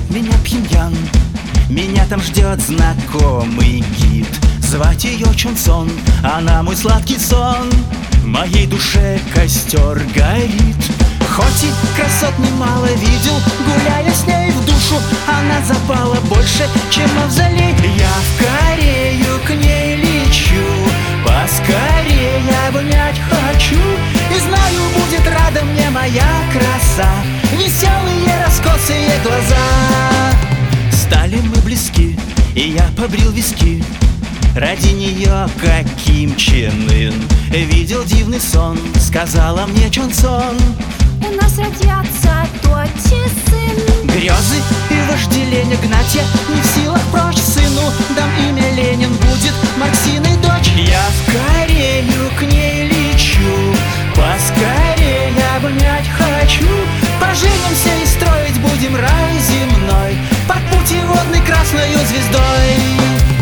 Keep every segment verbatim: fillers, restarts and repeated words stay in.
меня Пхеньян. Меня там ждет знакомый гид. Звать ее Чонсон, она мой сладкий сон. В моей душе костер горит. Хоть и красот немало видел, гуляя с ней в душу, она запала больше, чем мавзолей. Я в Корею к ней лечу, поскорее обнять хочу. И знаю, будет рада мне моя краса, веселые раскосые глаза. Стали мы близки, и я побрил виски. Ради нее, как Ким Чен Ын, видел дивный сон, сказала мне Чонсон. У нас родятся дочь и сын. Грезы и вожделение гнать я не в силах прочь. Сыну дам имя Ленин, будет Максиной дочь. Я в Корею к ней лечу, поскорее обнять хочу. Поженимся и строить будем рай земной, под путеводной красною звездой.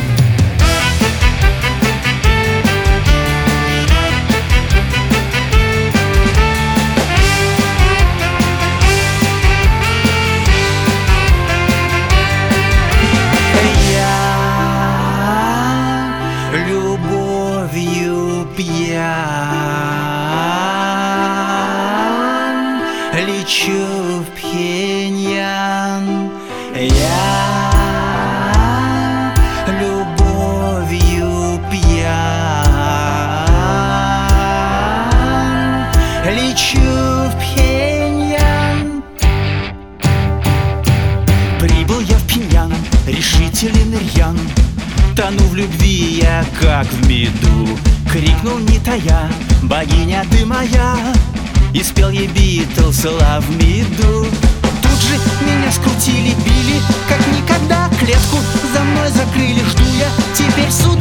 Любовью пьян, лечу в Пхеньян. Я любовью пьян, лечу в Пхеньян. Прибыл я в Пхеньян, решителен и рьян. Тону в любви я, как в меду. Крикнул не тая: богиня ты моя. И спел ей Битлз Love Me Do. Тут же меня скрутили, били, как никогда. Клетку за мной закрыли, жду я теперь суд.